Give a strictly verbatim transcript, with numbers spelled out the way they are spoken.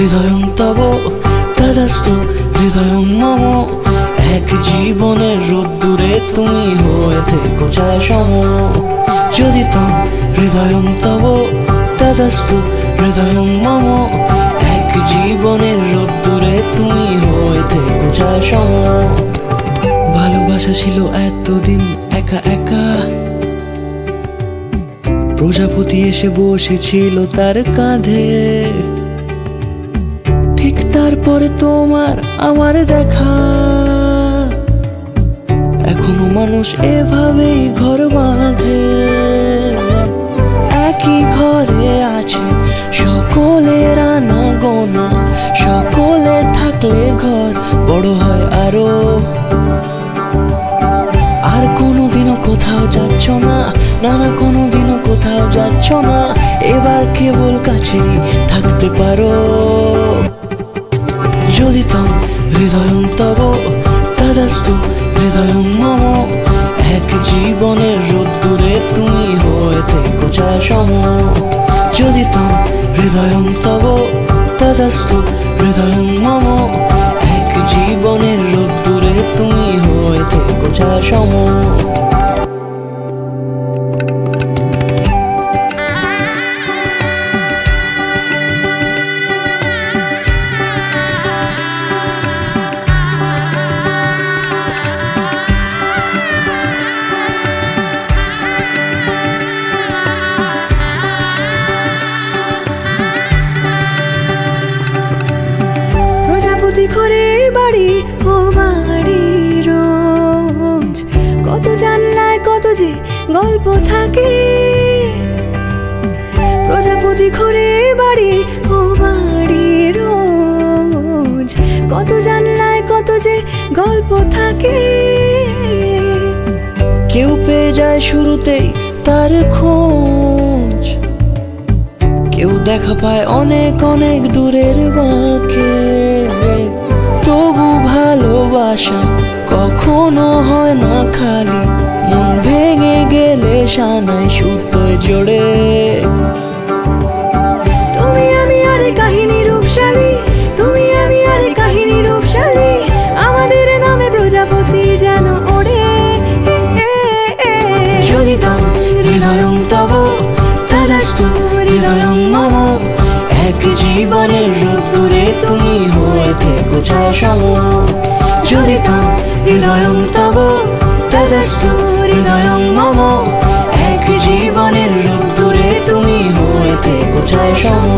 হৃদয়ং তব তদস্তু হৃদয়ং মম। এক জীবনের রোদ্দুরে তুমি হয়ে থেকো ছায়া সম। যদি তং হৃদয়ং তব তদস্তু হৃদয়ং মম। এক জীবনের রোদ্দুরে তুমি হয়ে থেকো ছায়া সম। ভালোবাসা ছিল এতদিন একা একা, প্রজাপতি এসে বসেছিল তার কাঁধে। ঠিক তারপরে তোমার আমার দেখা, এখনো মানুষ এভাবেই ঘর বাঁধে। একই ঘরে আছে সকলের আনা গোনা, সকলে থাকলে ঘর বড় হয় আরো। আর কোনোদিনও কোথাও যাচ্ছ না, না না কোনোদিনও কোথাও যাচ্ছ না, এবার কেবল কাছেই থাকতে পারো। যদি তং হৃদয়ং তব তদস্তু হৃদয়ং মম। এক জীবনের রোদ্দুরে তুমি হয়ে থেকো ছায়া সম। যদি তং হৃদয়ং তব তদস্তু হৃদয়ং মম। এক জীবনের রোদ্দুরে তুমি হয়ে থেকো ছায়া সম। প্রতি ঘরে বাড়ি ও বাড়ি রোজ, কত জানলায় কত যে গল্প থাকে। প্রজাপতি ঘরে বাড়ি ও বাড়ি রোজ, কত জানলায় কত যে গল্প থাকে। কেউ পেয়ে যায় শুরুতেই তার খোঁজ, কেউ দেখা পায় অনেক অনেক দূরের বাঁকে। তবু ভালোবাসা কখনো হয় না খালি, মন ভেঙে গেলে সানাই সুতোয় জোড়ে। তুমি আমি আরে কাহিনী রূপশালী, তুমি আমি আরে কাহিনী রূপশালী, আমাদের নামে প্রজাপতি যেন ওড়ে। যদি তং হৃদয়ং তব তদস্তু হৃদয়ং মম। এক জীবনের রোদ্দুরে তুমি হয়ে থেকো ছায়া সম। যদি তং হৃদয়ং তব তদস্তু হৃদয়ং মম। এক জীবনের রোদ্দুরে তুমি হয়ে থেকো ছায়া সম।